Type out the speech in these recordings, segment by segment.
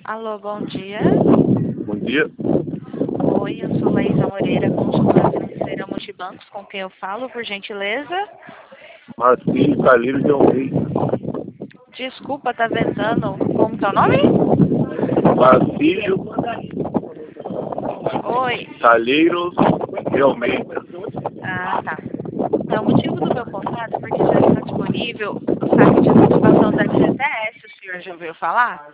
Alô, bom dia. Bom dia. Oi, eu sou Laísa Moreira, consultora financeira Multibancos, com quem eu falo, por gentileza? Marcílio Calheiro de Almeida. Desculpa, tá ventando. Como que é o nome? Marcílio Oi. Calheiro de Almeida. Ah, tá. Então, o motivo do meu contato é porque já está disponível o site de antecipação da FGTS, o senhor já ouviu falar?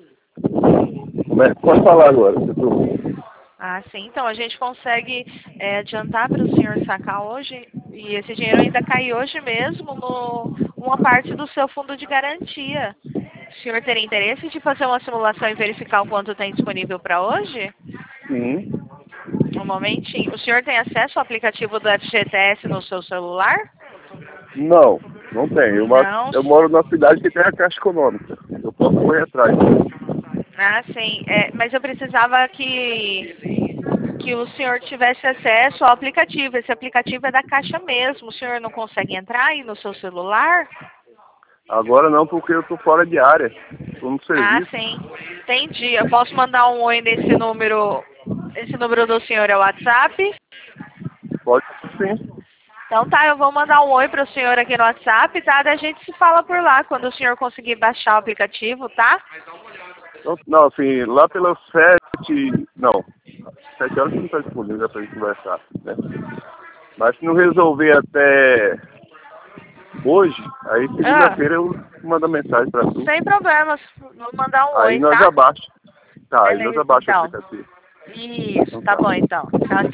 Pode falar agora, se tu... Ah, sim. Então, a gente consegue adiantar para o senhor sacar hoje, e esse dinheiro ainda cai hoje mesmo no uma parte do seu fundo de garantia. O senhor teria interesse de fazer uma simulação e verificar o quanto tem disponível para hoje? Sim. Um momentinho. O senhor tem acesso ao aplicativo do FGTS no seu celular? Não, não tem. Não. Eu moro numa cidade que tem a Caixa Econômica. Eu posso correr atrás. Ah, sim. Mas eu precisava que o senhor tivesse acesso ao aplicativo. Esse aplicativo é da Caixa mesmo. O senhor não consegue entrar aí no seu celular? Agora não, porque eu tô fora de área. Tô no Ah, serviço. sim. Entendi. Eu posso mandar um oi nesse número. Esse número do senhor é o WhatsApp? Pode sim. Então tá, eu vou mandar um oi para o senhor aqui no WhatsApp, tá? Daí a gente se fala por lá quando o senhor conseguir baixar o aplicativo, tá? Não, assim, lá pelas 7... Não, 7 horas não está disponível pra gente conversar, né? Mas se não resolver até hoje, aí Ah, segunda-feira eu mando a mensagem pra tu. sem problemas. Vou mandar um Aí oi, nós tá? abaixo. Tá, aí nós Beleza, abaixo o então. aplicativo. Isso, Então tá tá. bom então. Tchau,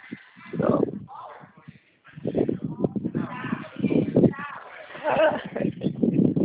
Tchau. tchau.